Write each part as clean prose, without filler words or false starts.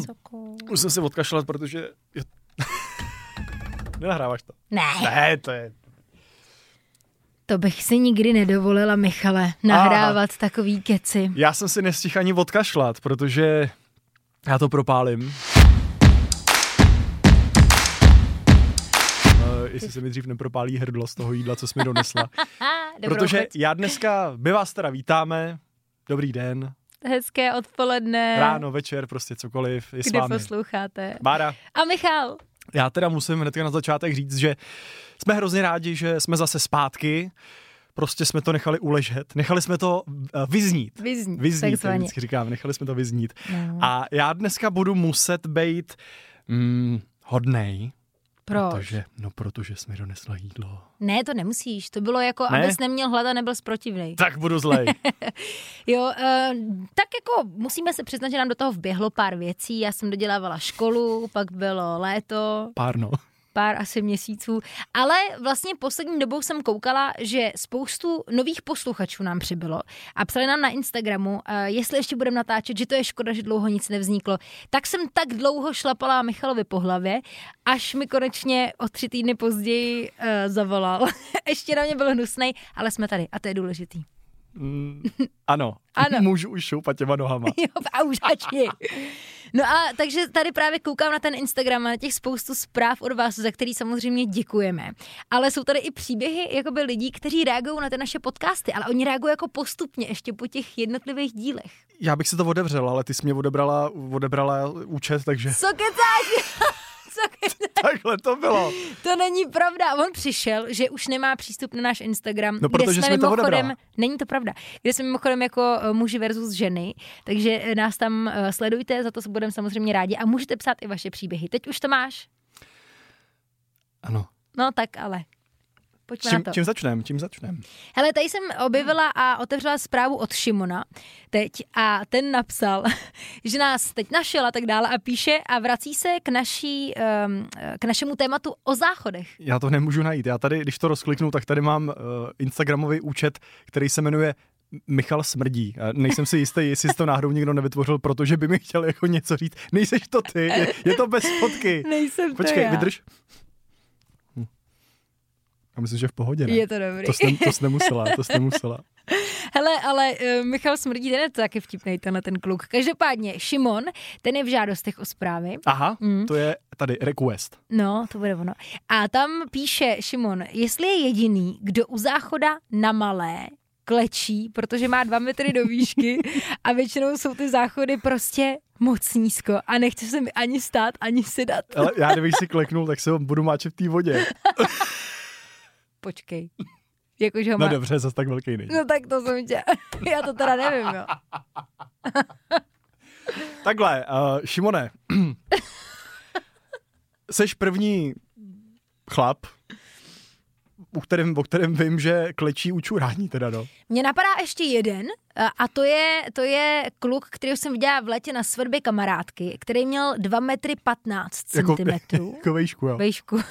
Už jsem si odkašlat, protože... Nenahráváš to? Ne, to je... To bych si nikdy nedovolila, Michale, nahrávat takový keci. Já jsem si nestihl ani odkašlat, protože já to propálím. Jestli se mi dřív nepropálí hrdlo z toho jídla, co jsi mi donesla. Protože já dneska, my vás teda vítáme, dobrý den. Hezké odpoledne. Ráno, večer, prostě cokoliv, je s vámi. Kde posloucháte. Bára. A Michal. Já teda musím hnedka na začátek říct, že jsme hrozně rádi, že jsme zase zpátky. Prostě jsme to nechali uležet. Nechali jsme to vyznít. Vyznít, jak vždycky říkám. Nechali jsme to vyznít. No. A já dneska budu muset být hodnej. Proč? Protože jsi mi donesla jídlo. Ne, to nemusíš. To bylo jako, abys neměl hlad a nebyl protivnej. Tak budu zlej. Jo, tak jako musíme se přiznat, že nám do toho vběhlo pár věcí. Já jsem dodělávala školu, pak bylo léto. Pár asi měsíců, ale vlastně poslední dobou jsem koukala, že spoustu nových posluchačů nám přibylo a psali nám na Instagramu, jestli ještě budeme natáčet, že to je škoda, že dlouho nic nevzniklo. Tak jsem tak dlouho šlapala Michalovi po hlavě, až mi konečně o 3 týdny později zavolal. Ještě na mě byl hnusnej, ale jsme tady a to je důležitý. Ano. Můžu už šoupat těma nohama. Jo, a už začni. No a takže tady právě koukám na ten Instagram a na těch spoustu zpráv od vás, za který samozřejmě děkujeme. Ale jsou tady i příběhy jakoby lidí, kteří reagují na ty naše podcasty, ale oni reagují jako postupně ještě po těch jednotlivých dílech. Já bych si to odevřel, ale ty jsi mě odebrala účet, takže... Co kecáš? Takhle to bylo. To není pravda. On přišel, že už nemá přístup na náš Instagram. No, protože jsme to odebrala. Není to pravda. Kde jsme mimochodem jako muži versus ženy. Takže nás tam sledujte, za to budeme samozřejmě rádi. A můžete psát i vaše příběhy. Teď už to máš? Ano. No tak ale. Pojďme na to. Čím začneme? Hele, tady jsem objevila a otevřela zprávu od Šimona teď a ten napsal, že nás teď našel a tak dále a píše a vrací se k našemu tématu o záchodech. Já to nemůžu najít. Já tady, když to rozkliknu, tak tady mám instagramový účet, který se jmenuje Michal Smrdí. Nejsem si jistý, jestli to náhodou někdo nevytvořil, protože by mi chtěl jako něco říct. Nejseš to ty, je to bez fotky. Nejsem Počkej, to já. Vydrž. Já myslím, že v pohodě, ne? Je to dobrý. To jsi nemusela. Hele, ale Michal Smrdí, ten je to taky vtipnej, ten kluk. Každopádně Šimon, ten je v žádostech o zprávy. Aha, to je tady request. No, to bude ono. A tam píše Šimon, jestli je jediný, kdo u záchoda na malé klečí, protože má 2 metry do výšky a většinou jsou ty záchody prostě moc nízko a nechce se mi ani stát, ani sedat. Ale já kdybych si kleknul, tak se budu máčet v té vodě. Počkej. Jakože no dobře, zase tak velký není. No tak to jsem tě... Já to teda nevím, jo. Takhle, Šimone. Seš první chlap, o kterém vím, že klečí u čurání teda, no. Mně napadá ještě jeden a to je kluk, kterýho jsem viděla v létě na svatbě kamarádky, který měl 2 metry 15 centimetrů. Jako vejšku, jo. Vejšku.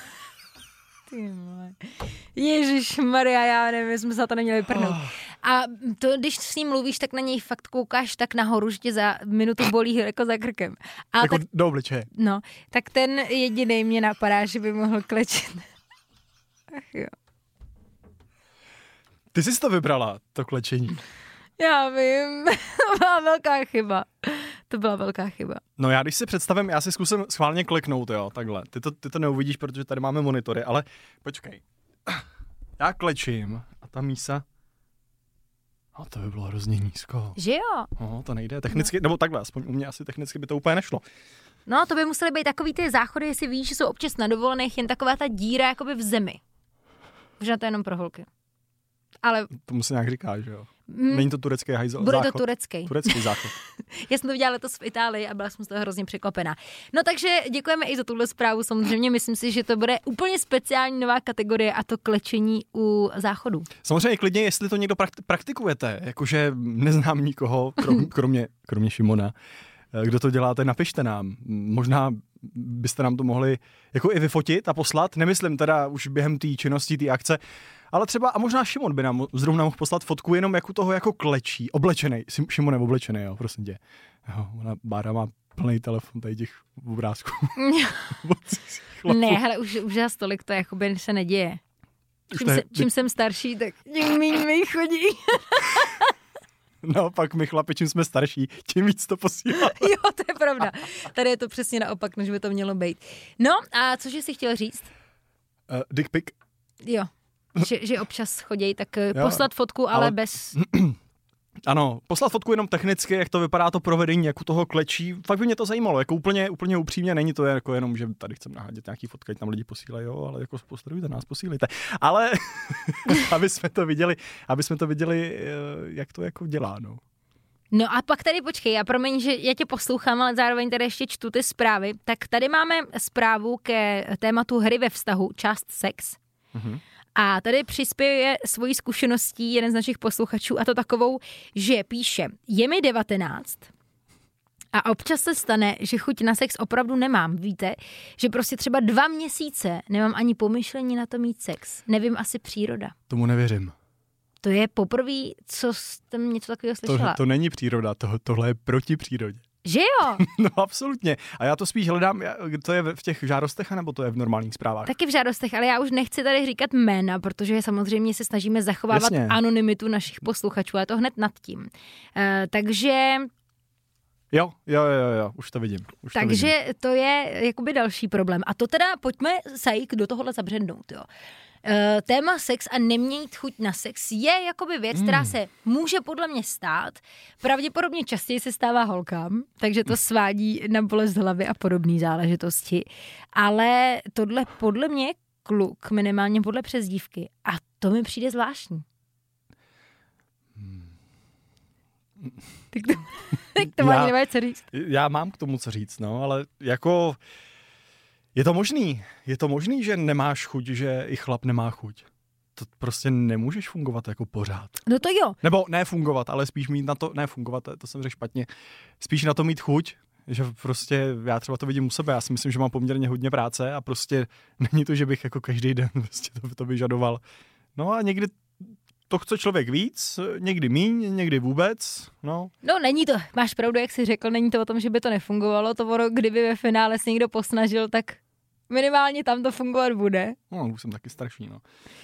Ježišmarja, já nevím, jsme se to neměli prdnout. A to, když s ním mluvíš, tak na něj fakt koukáš tak nahoru, že tě za minutu bolí jako za krkem. A jako tak, do obličeje. No, tak ten jedinej mě napadá, že by mohl klečet. Ach jo. Ty jsi to vybrala, to klečení. Já vím, to byla velká chyba. No já když si představím, já si zkusím schválně kleknout, jo, takhle. Ty to neuvidíš, protože tady máme monitory, ale počkej. Já klečím a ta mísa, no to by bylo hrozně nízko. Že jo? No to nejde, technicky, nebo takhle, aspoň u mě asi technicky by to úplně nešlo. No to by musely být takový ty záchody, jestli víš, že jsou občas na dovolených, jen taková ta díra jakoby v zemi. Možná to je jenom pro holky. Ale... Tomu se nějak říká, že jo? Není to turecký hajzel. Bude záchod. To turecký. Turecký záchod. Já jsem to viděla letos v Itálii a byla jsem z toho hrozně překvapená. No takže děkujeme i za tuhle zprávu. Samozřejmě myslím si, že to bude úplně speciální nová kategorie a to klečení u záchodu. Samozřejmě klidně, jestli to někdo praktikujete, jakože neznám nikoho, kromě Šimona, kdo to děláte, napište nám. Možná byste nám to mohli jako i vyfotit a poslat. Nemyslím teda už během té činnosti, té akce, ale třeba, a možná Šimon by nám zrovna mohl poslat fotku jenom jako toho jako klečí, oblečenej. Šimon je oblečenej, jo, prosím tě. Jo, ona Bára má plný telefon tady těch obrázků. Ne, hele, už za tolik to jakoby se neděje. Čím jsem starší, tak tím méně mi chodí. No, pak my chlapi, čím jsme starší, tím víc to posílá. Jo, to je pravda. Tady je to přesně naopak, než by to mělo být. No, a cože jsi chtěl říct? Dick pic. Jo, že občas chodí, tak poslat fotku, ale bez... Ano, poslat fotku jenom technicky, jak to vypadá to provedení, jak u toho klečí. Fakt by mě to zajímalo, jako úplně upřímně, není to jako jenom, že tady chcem nahádět nějaký fotky, tam lidi posílají, jo, ale jako pozdravujte nás, posílejte. Ale aby jsme to viděli, jak to jako dělá, no. No a pak tady počkej, já promiň, že já tě poslouchám, ale zároveň tady ještě čtu ty zprávy. Tak tady máme zprávu ke tématu hry ve vztahu, část sex. Mhm. A tady přispěje svojí zkušeností jeden z našich posluchačů, a to takovou, že píše, je mi 19 a občas se stane, že chuť na sex opravdu nemám. Víte, že prostě třeba 2 měsíce nemám ani pomyšlení na to mít sex. Nevím, asi příroda. Tomu nevěřím. To je poprvé, co jsem něco takového slyšela. To není příroda, tohle je proti přírodě. Že jo? No absolutně. A já to spíš hledám, to je v těch žádostech, anebo to je v normálních zprávách? Taky v žádostech, ale já už nechci tady říkat jména, protože samozřejmě se snažíme zachovávat anonymitu našich posluchačů, ale to hned nad tím. Takže... Jo, už to vidím. Takže to je jakoby další problém. A to teda pojďme sajít do tohohle zabřednout, jo. Téma sex a nemějt chuť na sex je jakoby věc, která se může podle mě stát. Pravděpodobně častěji se stává holkám, takže to svádí na bolest hlavy a podobné záležitosti. Ale tohle podle mě je kluk, minimálně podle přezdívky. A to mi přijde zvláštní. Tak to má nemáš co říct. Já mám k tomu co říct, no, ale jako... Je to možný, že nemáš chuť, že i chlap nemá chuť. To prostě nemůžeš fungovat jako pořád. No to jo. Nebo ne fungovat, ale spíš mít na to, ne fungovat, to jsem řekl špatně, spíš na to mít chuť, že prostě já třeba to vidím u sebe, já si myslím, že mám poměrně hodně práce a prostě není to, že bych jako každý den prostě to vyžadoval. No a někdy to chce člověk víc, někdy míň, někdy vůbec, no. No není to, máš pravdu, jak jsi řekl, není to o tom, že by to nefungovalo, to ono, kdyby ve finále se někdo posnažil, tak minimálně tam to fungovat bude. No, už jsem taky starší, no.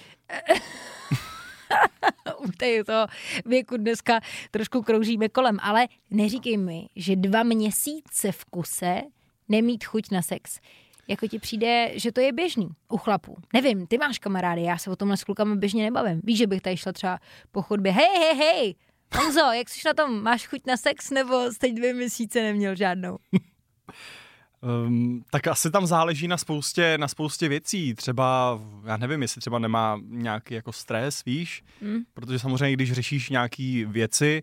U toho věku dneska trošku kroužíme kolem, ale neříkej mi, že 2 měsíce v kuse nemít chuť na sex. Jako ti přijde, že to je běžný u chlapů. Nevím, ty máš kamarády, já se o tomhle s klukami běžně nebavím. Víš, že bych tady šla třeba po chodbě, hej, Honzo, jak jsi na tom, máš chuť na sex, nebo jsi teď 2 měsíce neměl žádnou? Tak asi tam záleží na spoustě věcí. Třeba, já nevím, jestli třeba nemá nějaký jako stres, víš? Protože samozřejmě, když řešíš nějaký věci,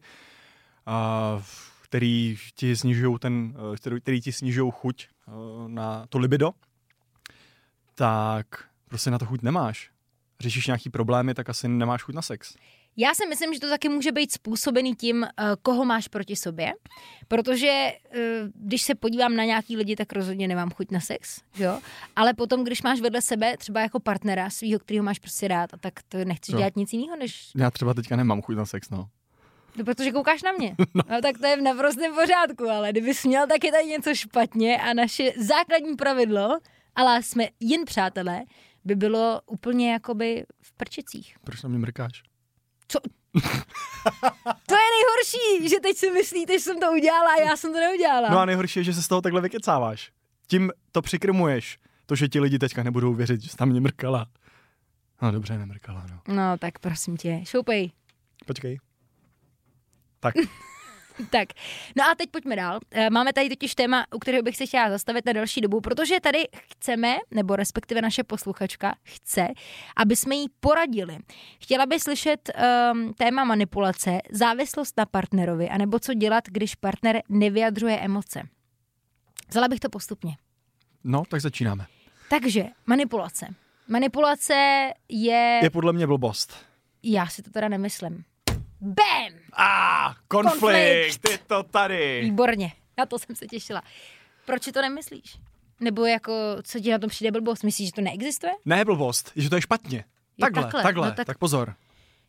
který ti snižují chuť na to libido, tak prostě na to chuť nemáš. Řešíš nějaký problémy, tak asi nemáš chuť na sex. Já si myslím, že to taky může být způsobený tím, koho máš proti sobě, protože když se podívám na nějaký lidi, tak rozhodně nemám chuť na sex, jo? Ale potom, když máš vedle sebe třeba jako partnera svýho, kterýho máš prostě rád, tak to nechceš dělat nic jiného, než... Já třeba teďka nemám chuť na sex, no. No, protože koukáš na mě. No tak to je v naprostém pořádku, ale kdybys měl, tak je tady něco špatně a naše základní pravidlo, ale jsme jen přátelé, by bylo úplně jakoby v prčicích. Proč na mě mrkáš? Co? To je nejhorší, že teď si myslíte, že jsem to udělala a já jsem to neudělala. No a nejhorší je, že se z toho takhle vykecáváš. Tím to přikrmuješ. To, že ti lidi teďka nebudou věřit, že jsi tam mě mrkala. No dobře, nemrkala, no. No tak prosím tě, šoupej. Počkej. Tak. Tak, no a teď pojďme dál. Máme tady totiž téma, u kterého bych se chtěla zastavit na další dobu, protože tady chceme, nebo respektive naše posluchačka chce, aby jsme jí poradili. Chtěla by slyšet téma manipulace, závislost na partnerovi, anebo co dělat, když partner nevyjadřuje emoce. Vzala bych to postupně. No, tak začínáme. Takže, manipulace. Manipulace je... Je podle mě blbost. Já si to teda nemyslím. Bam! Konflikt, je to tady. Výborně, na to jsem se těšila. Proč si to nemyslíš? Nebo jako, co ti na tom přijde blbost? Myslíš, že to neexistuje? Ne blbost, že to je špatně. Takhle, no tak pozor.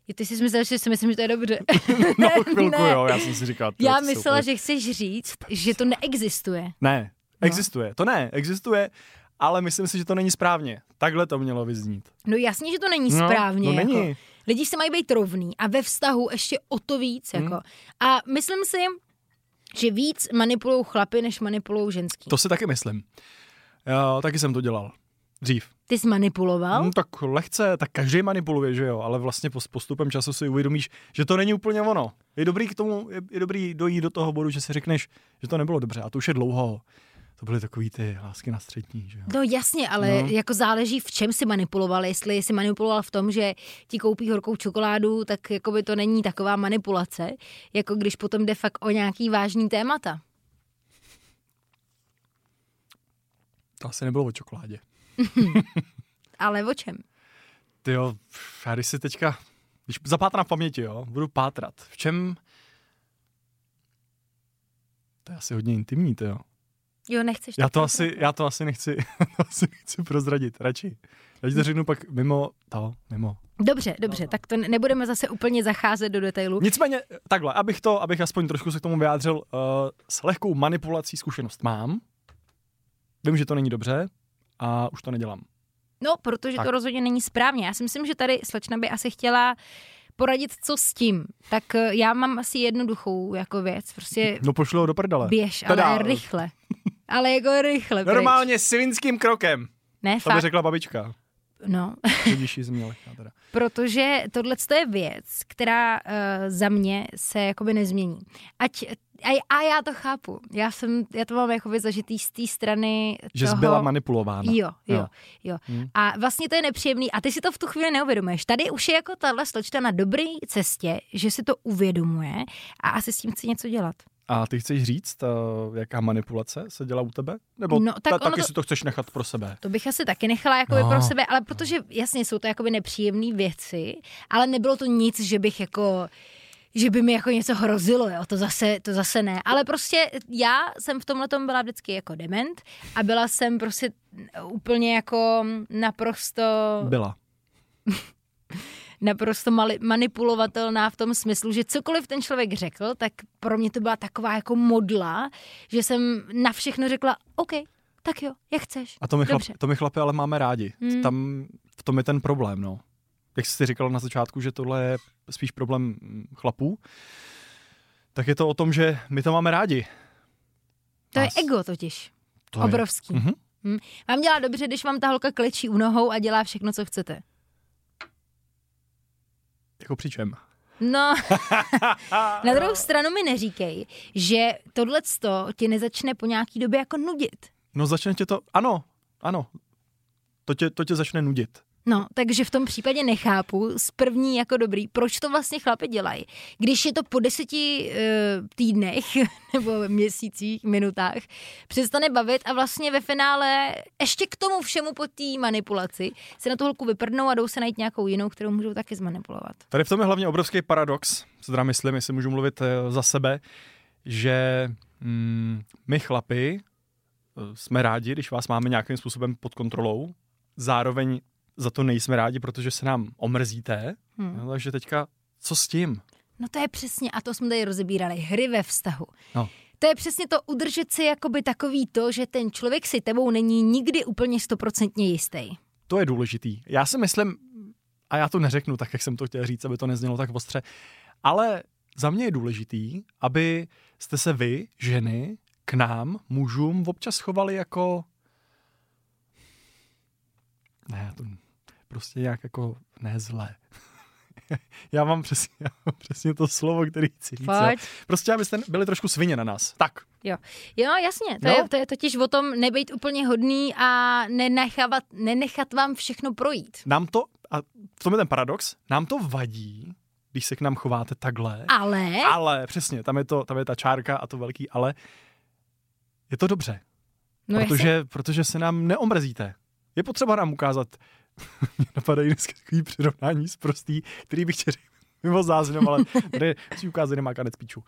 Ty jsi myslel, že si myslím, že to je dobře. No, chvilku, jo, já jsem si říkal. Já myslela, že chceš říct, že to neexistuje. Ne, existuje. To ne, existuje, ale myslím si, že to není správně. Takhle to mělo vyznít. No jasně, že to není správně. No není. Jako. Lidi se mají být rovný a ve vztahu ještě o to víc. Jako. A myslím si, že víc manipulujou chlapy, než manipulujou ženský. To si taky myslím. Já taky jsem to dělal. Dřív. Ty jsi manipuloval? Tak lehce, tak každý manipuluje, že jo, ale vlastně postupem času si uvědomíš, že to není úplně ono. Je dobrý k tomu, je dobrý dojít do toho bodu, že si řekneš, že to nebylo dobře a to už je dlouho. To byly takový ty lásky na střední, že jo. No jasně, ale jako záleží, v čem si manipuloval. Jestli jsi manipuloval v tom, že ti koupí horkou čokoládu, tak jakoby to není taková manipulace, jako když potom jde fakt o nějaký vážný témata. To asi nebylo o čokoládě. Ale o čem? Tyjo, já když si teďka, když zapátrám v paměti, jo, budu pátrat. V čem? To je asi hodně intimní, tyjo. Jo, nechceš. Já to asi nechci prozradit, radši. Já ti to řeknu pak mimo. Dobře, tak to nebudeme zase úplně zacházet do detailu. Nicméně, takhle, abych aspoň trošku se k tomu vyjádřil, s lehkou manipulací zkušenost mám. Vím, že to není dobře a už to nedělám. No, protože to rozhodně není správně. Já si myslím, že tady slečna by asi chtěla poradit, co s tím. Tak já mám asi jednoduchou jako věc. Prostě no pošlu ho do prdele. Běž, ale rychle. Ale jako rychle. Normálně svinským krokem. Ne, to by řekla babička. No. Teda. Protože tohle je věc, která za mě se jakoby nezmění. A já to chápu. Já to mám jakoby zažitý z té strany že toho... jsi byla manipulována. Jo. A vlastně to je nepříjemný. A ty si to v tu chvíli neuvědomuješ. Tady už je jako tahle slečna na dobré cestě, že si to uvědomuje a asi s tím chce něco dělat. A ty chceš říct, jaká manipulace se dělá u tebe? Nebo taky si to chceš nechat pro sebe? To bych asi taky nechala jakoby pro sebe, ale protože jasně jsou to jakoby nepříjemné věci, ale nebylo to nic, že by mi jako něco hrozilo, jo, to zase ne. Ale prostě já jsem v tomhletom byla vždycky jako dement a byla jsem prostě úplně jako naprosto... Byla. Naprosto manipulovatelná v tom smyslu, že cokoliv ten člověk řekl, tak pro mě to byla taková jako modla, že jsem na všechno řekla, OK, tak jo, jak chceš. A to my chlapi ale máme rádi. Tam v tom je ten problém, no. Jak jsi říkala na začátku, že tohle je spíš problém chlapů, tak je to o tom, že my to máme rádi. To je ego totiž. To obrovský. Vám dělá dobře, když vám ta holka klečí u nohou a dělá všechno, co chcete. Jako při čem? No, na druhou stranu mi neříkej, že tohleto tě nezačne po nějaký době jako nudit. No začne tě to, ano, to tě začne nudit. No, takže v tom případě nechápu z první jako dobrý, proč to vlastně chlapi dělají. Když je to po 10 týdnech nebo měsících, minutách, přestane bavit a vlastně ve finále ještě k tomu všemu po té manipulaci se na tu holku vyprdnou a jdou se najít nějakou jinou, kterou můžou taky zmanipulovat. Tady v tom je hlavně obrovský paradox, co teda myslím, jestli můžu mluvit za sebe, že my chlapi jsme rádi, když vás máme nějakým způsobem pod kontrolou, zároveň za to nejsme rádi, protože se nám omrzíte. No, takže teďka, co s tím? No to je přesně, a to jsme tady rozebírali, hry ve vztahu. No. To je přesně to udržet si jakoby takový to, že ten člověk si tebou není nikdy úplně 100% jistý. To je důležitý. Já si myslím, a já to neřeknu tak, jak jsem to chtěl říct, aby to neznělo tak ostře, ale za mě je důležitý, aby jste se vy, ženy, k nám, mužům, občas chovali jako... Ne, to prostě nějak jako ne zlé. Já mám přesně to slovo, který chci říct. Prostě abyste byli trošku svině na nás. Tak. Jo, jasně. To je totiž o tom nebejt úplně hodný a nenechat vám všechno projít. Nám to, a v tom je ten paradox, nám to vadí, když se k nám chováte takhle. Ale, přesně, tam je ta čárka a to velký ale. Je to dobře. No protože se nám neomrzíte. Je potřeba nám ukázat, mě napadají dneska takový přirovnání zprostý, který bych chtěl řekl mimo záznam, ale tady si ukázat nemá kanec píčů.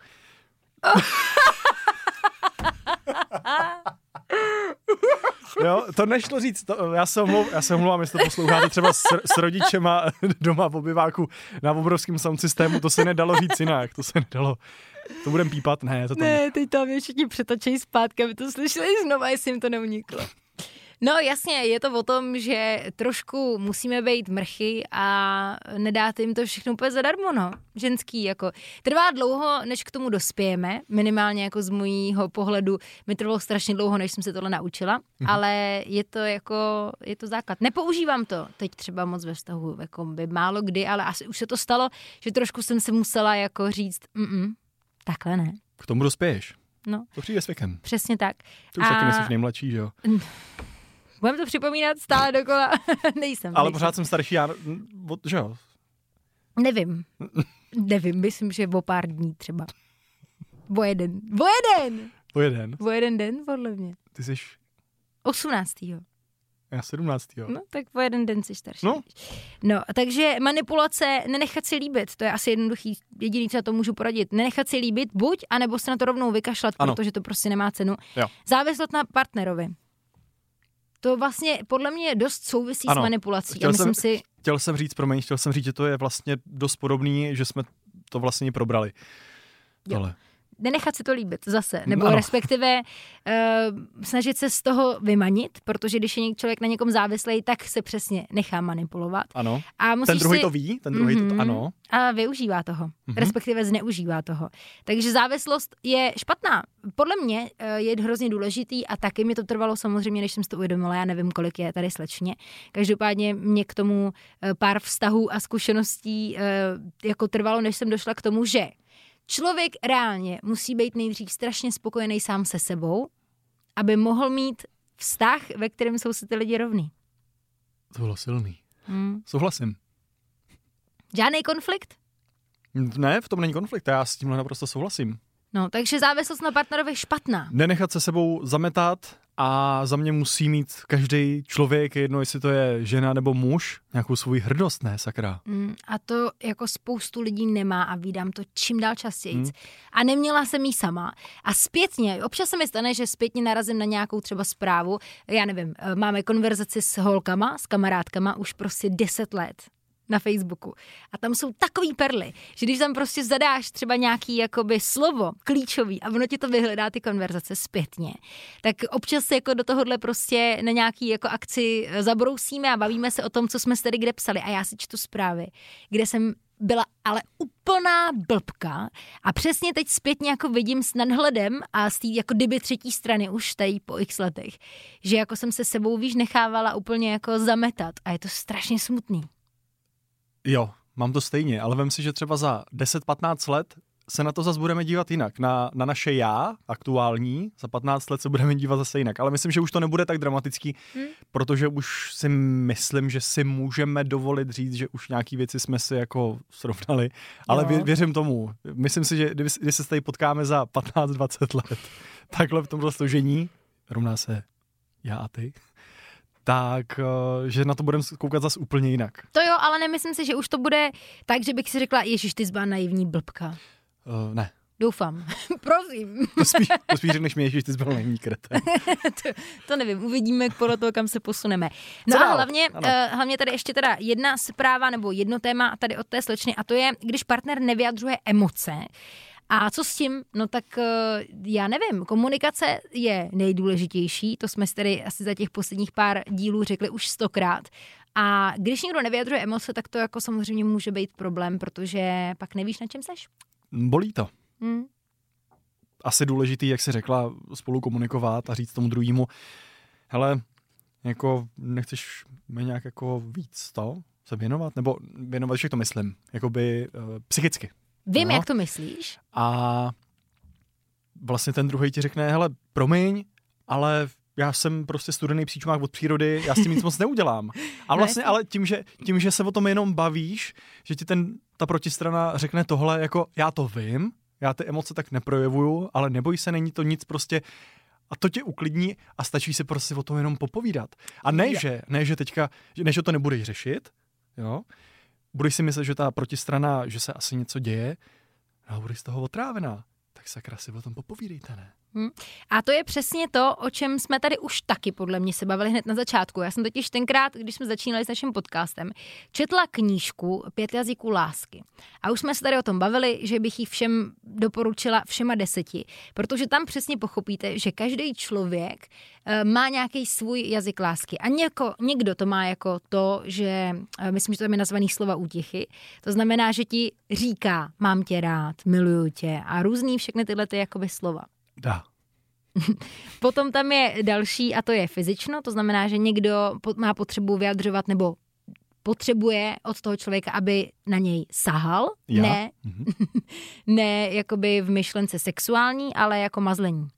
Jo, to nešlo říct. Já se omlouvám, jestli to posloucháte třeba s rodičema doma v obyváku na obrovském sound systému, to se nedalo říct jinak, to se nedalo. To budem pípat? Ne, to tam... Ne, teď tam je všichni přetočejí zpátky, aby to slyšeli znova, jestli jim to neuniklo. No jasně, je to o tom, že trošku musíme být mrchy a nedát jim to všechno úplně zadarmo, no. Ženský, jako. Trvá dlouho, než k tomu dospějeme, minimálně jako z mýho pohledu mi trvalo strašně dlouho, než jsem se tohle naučila, ale je to základ. Nepoužívám to teď třeba moc ve vztahu, jako by málo kdy, ale asi už se to stalo, že trošku jsem se musela jako říct, takhle ne. K tomu dospěješ. No. To přijde s věkem. Přesně tak. Ty už taky nejsi nejmladší, že jo? Budeme to připomínat stále dokola. Nejsem. Pořád jsem starší, že jo? Nevím, myslím, že o pár dní třeba. O jeden den, podle mě. Ty jsi... 18. Já 17. No, tak o jeden den jsi starší. No, takže manipulace, nenechat si líbit, to je asi jednoduchý, jediný, co na to můžu poradit. Nenechat si líbit, buď, anebo se na to rovnou vykašlat, protože to prostě nemá cenu. Jo. Závislost na partnerovi. To vlastně podle mě dost souvisí s manipulací. Chtěl jsem říct, že to je vlastně dost podobný, že jsme to vlastně probrali. Tohle. Nenechat si to líbit zase, nebo respektive snažit se z toho vymanit, protože když je člověk na někom závislý, tak se přesně nechá manipulovat. Ano, a ten druhý to ví, ano. A využívá toho, respektive zneužívá toho. Takže závislost je špatná. Podle mě je hrozně důležitý a taky mi to trvalo samozřejmě, než jsem si to uvědomila, já nevím, kolik je tady slečně. Každopádně mě k tomu pár vztahů a zkušeností jako trvalo, než jsem došla k tomu, že člověk reálně musí být nejdřív strašně spokojený sám se sebou, aby mohl mít vztah, ve kterém jsou si ty lidi rovný. To bylo silný. Souhlasím. Žádný konflikt? Ne, v tom není konflikt, já s tímhle naprosto souhlasím. No, takže závislost na partnerovi je špatná. Nenechat se sebou zametat a za mě musí mít každý člověk, jedno jestli to je žena nebo muž, nějakou svou hrdost, ne, sakra. A to jako spoustu lidí nemá a vídám to čím dál častěji. A neměla jsem jí sama. A zpětně, občas se mi stane, že zpětně narazím na nějakou třeba zprávu, já nevím, máme konverzaci s holkama, s kamarádkama už prostě 10 let. Na Facebooku. A tam jsou takový perly, že když tam prostě zadáš třeba nějaký jakoby slovo klíčový a ono ti to vyhledá ty konverzace zpětně, tak občas se jako do tohohle prostě na nějaký jako akci zabrousíme a bavíme se o tom, co jsme si tady kde psali. A já si čtu zprávy, kde jsem byla ale úplná blbka a přesně teď zpětně jako vidím s nadhledem a z té jako kdyby třetí strany už tady po x letech, že jako jsem se sebou nechávala úplně jako zametat a je to strašně smutný. Jo, mám to stejně, ale vem si, že třeba za 10-15 let se na to zase budeme dívat jinak. Na naše já, aktuální, za 15 let se budeme dívat zase jinak. Ale myslím, že už to nebude tak dramatický, protože už si myslím, že si můžeme dovolit říct, že už nějaký věci jsme si jako srovnali. Ale věřím tomu. Myslím si, že když se tady potkáme za 15-20 let, takhle v tomhle složení, rovná se já a ty, tak, že na to budeme koukat zase úplně jinak. To jo, ale nemyslím si, že už to bude tak, že bych si řekla, ježiš, ty zbá naivní blbka. Ne. Doufám. Prosím. To spíš řekneš mi, ježiš, ty zbal naivní kreten. to nevím, uvidíme podle toho, kam se posuneme. No a hlavně tady ještě teda jedna zpráva nebo jedno téma tady od té slečny a to je, když partner nevyjadřuje emoce. A co s tím? No tak já nevím, komunikace je nejdůležitější, to jsme si tady asi za těch posledních pár dílů řekli už 100krát. A když někdo nevyjadřuje emoce, tak to jako samozřejmě může být problém, protože pak nevíš, na čem seš. Bolí to. Asi důležitý, jak jsi řekla, spolu komunikovat a říct tomu druhému, hele, jako nechceš mi nějak jako víc to se věnovat? Nebo věnovat, že to myslím, jakoby psychicky. Vím, jak to myslíš. A vlastně ten druhý ti řekne, hele, promiň, ale já jsem prostě studený psíčmák od přírody, já s tím nic moc neudělám. A vlastně, ale tím, že se o tom jenom bavíš, že ti ta protistrana řekne tohle, jako já to vím, já ty emoce tak neprojevuju, ale neboj se, není to nic prostě, a to tě uklidní a stačí si prostě o tom jenom popovídat. A ne, že teďka, že to nebudeš řešit, jo, budeš si myslet, že ta protistrana, že se asi něco děje, a budeš z toho otrávená. Tak sakra si o tom popovídejte, ne? A to je přesně to, o čem jsme tady už taky podle mě se bavili hned na začátku. Já jsem totiž tenkrát, když jsme začínali s naším podcastem, četla knížku 5 jazyků lásky. A už jsme se tady o tom bavili, že bych ji všem doporučila, všema 10, protože tam přesně pochopíte, že každý člověk má nějaký svůj jazyk lásky. A někdo to má jako to, že myslím, že to je nazvaný slova útěchy. To znamená, že ti říká, mám tě rád, miluju tě a různý všechny tyhle ty jakoby slova. Dá. Potom tam je další a to je fyzično, to znamená, že někdo má potřebu vyjadřovat nebo potřebuje od toho člověka, aby na něj sahal. Já? Ne, ne jakoby v myšlence sexuální, ale jako mazlení.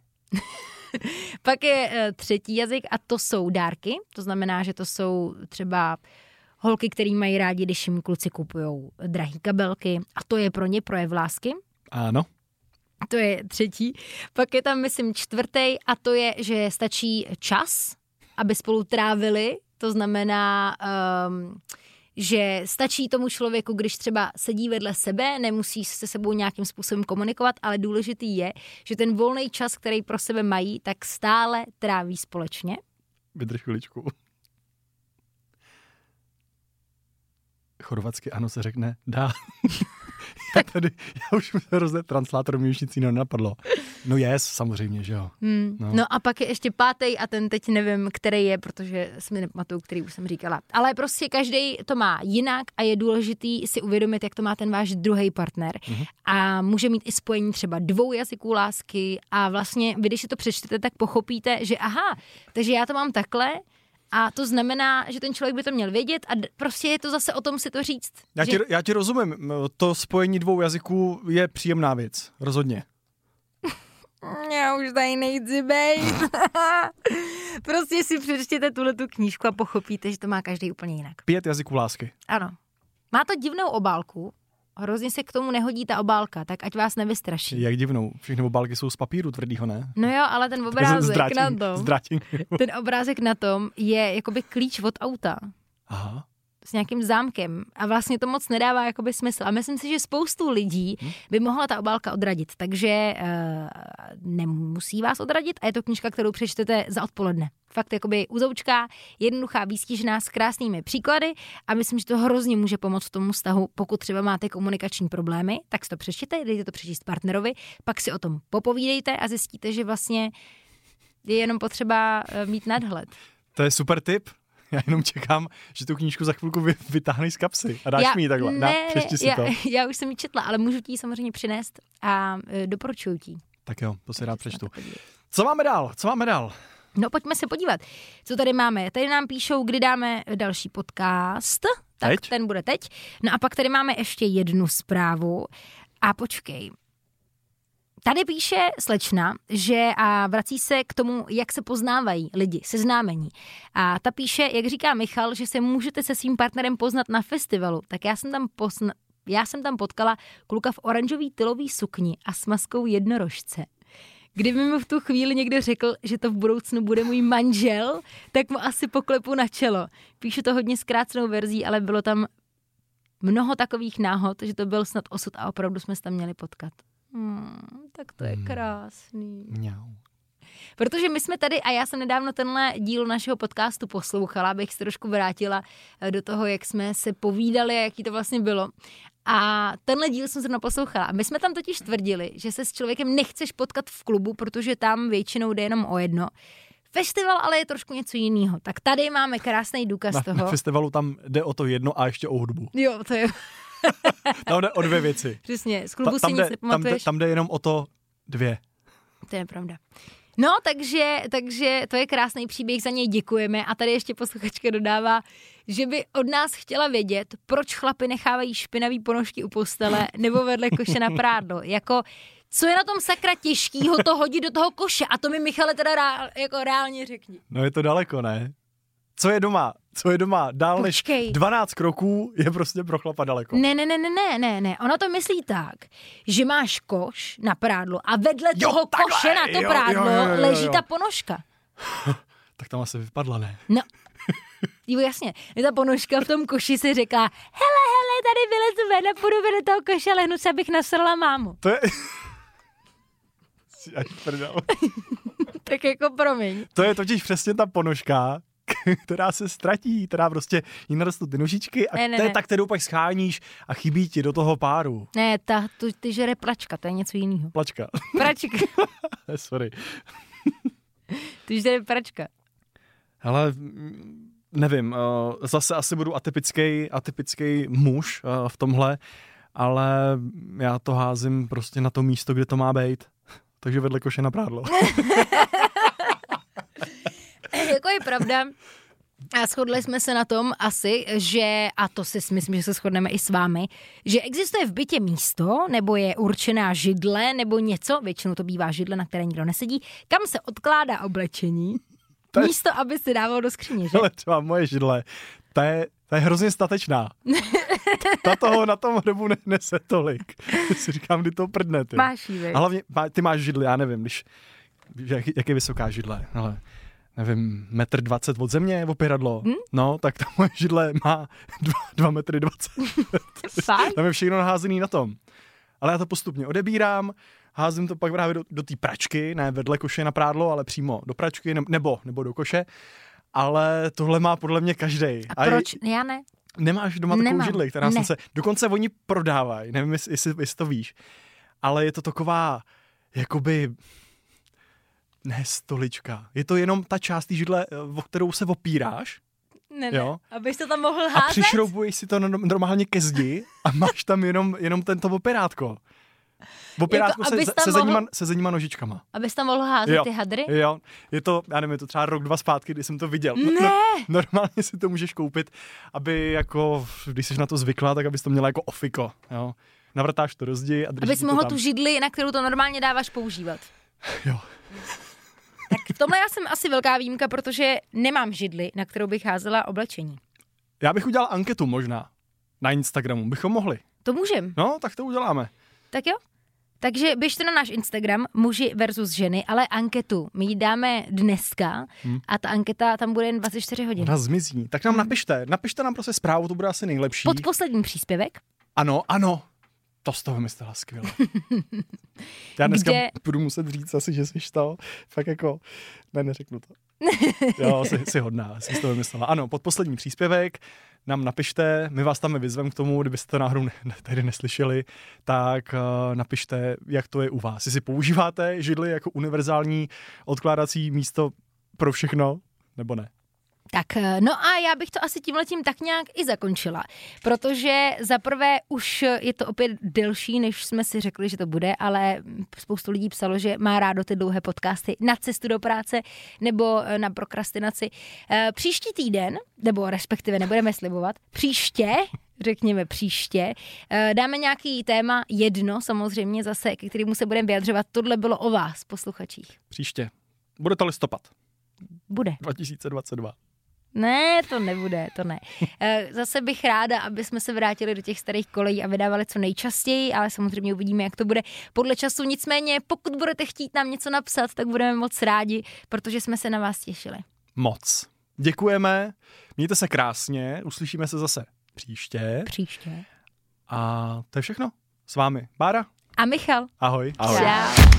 Pak je 3. jazyk a to jsou dárky, to znamená, že to jsou třeba holky, který mají rádi, když jim kluci kupujou drahý kabelky a to je pro ně projev lásky. Ano. To je 3. Pak je tam, myslím, 4. a to je, že stačí čas, aby spolu trávili. To znamená, že stačí tomu člověku, když třeba sedí vedle sebe, nemusí se sebou nějakým způsobem komunikovat, ale důležitý je, že ten volný čas, který pro sebe mají, tak stále tráví společně. Vydrž chviličku. Chorvatsky ano se řekne dá. Já už hrozně translátor mi už nic jiného napadlo. No yes, samozřejmě, že jo. No a pak je ještě 5. a ten teď nevím, který je, protože si mi nepamatuju, který už jsem říkala. Ale prostě každý to má jinak a je důležitý si uvědomit, jak to má ten váš druhý partner. A může mít i spojení třeba 2 jazyků lásky a vlastně vy, když si to přečtete, tak pochopíte, že aha, takže já to mám takhle. A to znamená, že ten člověk by to měl vědět a prostě je to zase o tom si to říct. Já ti rozumím, to spojení 2 jazyků je příjemná věc, rozhodně. Já už tady nejde bejt. Prostě si přečtěte tuhletu knížku a pochopíte, že to má každý úplně jinak. 5 jazyků lásky. Ano. Má to divnou obálku. Hrozně se k tomu nehodí ta obálka, tak ať vás nevystraší. Jak divnou? Všechny obálky jsou z papíru tvrdýho, ne? No jo, ale ten obrázek na tom. Ten obrázek na tom je jakoby klíč od auta. Aha. S nějakým zámkem a vlastně to moc nedává jakoby smysl. A myslím si, že spoustu lidí by mohla ta obálka odradit, takže nemusí vás odradit a je to knížka, kterou přečtete za odpoledne. Fakt jakoby uzoučká, jednoduchá, výstižná, s krásnými příklady a myslím, že to hrozně může pomoct tomu vztahu, pokud třeba máte komunikační problémy, tak si to přečtěte, dejte to přečíst partnerovi, pak si o tom popovídejte a zjistíte, že vlastně je jenom potřeba mít nadhled. To je super tip. Já jenom čekám, že tu knížku za chvilku vytáhneš z kapsy a dáš mi ji takhle. Přečti si to. Já už jsem ji četla, ale můžu ti ji samozřejmě přinést a doporučuju ti. Tak jo, to si rád přečtu. Co máme dál? No pojďme se podívat, co tady máme. Tady nám píšou, kdy dáme další podcast. Tak teď? Ten bude teď. No a pak tady máme ještě jednu zprávu. A počkej. Tady píše slečna, že a vrací se k tomu, jak se poznávají lidi, seznámení. A ta píše, jak říká Michal, že se můžete se svým partnerem poznat na festivalu. Tak já jsem tam potkala kluka v oranžový tylový sukni a s maskou jednorožce. Kdyby mi v tu chvíli někdo řekl, že to v budoucnu bude můj manžel, tak mu asi poklepu na čelo. Píšu to hodně zkrácenou verzí, ale bylo tam mnoho takových náhod, že to byl snad osud a opravdu jsme se tam měli potkat. Tak to je krásný. Mňau. Protože my jsme tady, a já jsem nedávno tenhle díl našeho podcastu poslouchala, abych se trošku vrátila do toho, jak jsme se povídali a jaký to vlastně bylo. A tenhle díl jsem zrovna poslouchala. A my jsme tam totiž tvrdili, že se s člověkem nechceš potkat v klubu, protože tam většinou jde jenom o jedno. Festival ale je trošku něco jiného. Tak tady máme krásný důkaz toho. Na festivalu tam jde o to jedno a ještě o hudbu. Jo, to je... Tam jde o 2 věci. Přesně, z klubu si nic nepamatuješ. Tam jde jenom o to 2. To je pravda. No, takže to je krásný příběh, za něj děkujeme a tady ještě posluchačka dodává, že by od nás chtěla vědět, proč chlapi nechávají špinavý ponožky u postele nebo vedle koše na prádlo. Jako, co je na tom sakra těžkýho to hodit do toho koše? A to mi, Michale, teda reálně řekni. No je to daleko, ne? Co je doma? Dál než 12 kroků je prostě pro chlapa daleko. Ne. Ono to myslí tak, že máš koš na prádlo a vedle toho koše na to prádlo leží ta ponožka. Tak tam asi vypadla, ne? No, jo, jasně. Ta ponožka v tom koši si říká, hele, tady vylezu ven a půjdu do toho koše, lehnu se, abych nasrala mámu. To je... Tak jako promiň. To je totiž přesně ta ponožka, která se ztratí, která prostě jí narostou ty nožičky a to je ta, kterou pak scháníš a chybí ti do toho páru. Ne, ty žere plačka, to je něco jiného. Plačka. Pračka. Sorry. Ty žere pračka. Hele, nevím, zase asi budu atypický muž v tomhle, ale já to házím prostě na to místo, kde to má být. Takže vedle koše na prádlo. Jako je pravda, a shodli jsme se na tom asi, že, a to si myslím, že se shodneme i s vámi, že existuje v bytě místo, nebo je určená židle, nebo něco, většinou to bývá židle, na které nikdo nesedí, kam se odkládá oblečení, místo, aby se dával do skříně, že? Ale třeba moje židle, ta je hrozně statečná. Ta toho na tom hrobu nese tolik. Si říkám, kdy to prdne, ty. Máš jí, a hlavně, ty máš židli, já nevím, jak je vysoká židle, ale nevím, 1,20 m od země opěradlo. No, tak ta moje židle má 2,20 m. Tam je všechno naházený na tom. Ale já to postupně odebírám, házím to pak právě do té pračky, ne vedle koše na prádlo, ale přímo do pračky nebo do koše. Ale tohle má podle mě každej. A proč? Já ne. Nemáš doma takovou židli, která jsem se... Dokonce oni prodávají, nevím, jestli to víš, ale je to taková, jakoby... Ne stolička. Je to jenom ta část té židle, o kterou se opíráš. Ne, abys to tam mohl házet. A přišroubuješ si to normálně ke zdi a máš tam jenom tento opirátko. Opirátko jako, se zadníma nožičkama. Abys tam mohl házet ty hadry? Jo, je to, já nevím, je to třeba rok, 2 zpátky, kdy jsem to viděl. Ne. Normálně si to můžeš koupit, aby jako, když jsi na to zvyklá, tak abys to měla jako ofiko. Jo. Navrtáš to do zdi a držíš abys mohl tu židli, na kterou to normálně dáváš, používat. Jo. Tak v tomhle já jsem asi velká výjimka, protože nemám židli, na kterou bych házela oblečení. Já bych udělal anketu možná. Na Instagramu bychom mohli. To můžem. No, tak to uděláme. Tak jo. Takže běžte na náš Instagram muži versus ženy, ale anketu my ji dáme dneska a ta anketa tam bude jen 24 hodin. Ona zmizí. Tak nám napište nám prostě zprávu, to bude asi nejlepší. Pod poslední příspěvek. Ano. To z toho vymyslela skvěle. Já dneska budu muset říct asi, že jsi to fakt jako, neřeknu to. Jo, jsi hodná, jsi to vymyslela. Ano, pod poslední příspěvek nám napište, my vás tam vyzveme k tomu, kdybyste to náhodou tady neslyšeli, tak napište, jak to je u vás. Jestli používáte židli jako univerzální odkládací místo pro všechno, nebo ne. Tak, no a já bych to asi tímhletím tak nějak i zakončila, protože zaprvé už je to opět delší, než jsme si řekli, že to bude, ale spoustu lidí psalo, že má rádo ty dlouhé podcasty na cestu do práce nebo na prokrastinaci. Příští týden, nebo respektive nebudeme slibovat, řekněme příště, dáme nějaký téma, jedno samozřejmě zase, ke kterému se budeme vyjadřovat. Tohle bylo o vás, posluchačích. Příště. Bude to listopad. Bude. 2022. Ne, to nebude, to ne. Zase bych ráda, aby jsme se vrátili do těch starých kolejí a vydávali co nejčastěji, ale samozřejmě uvidíme, jak to bude podle času. Nicméně, pokud budete chtít nám něco napsat, tak budeme moc rádi, protože jsme se na vás těšili. Moc. Děkujeme, mějte se krásně, uslyšíme se zase příště. Příště. A to je všechno. S vámi Bára a Michal. Ahoj. Čau.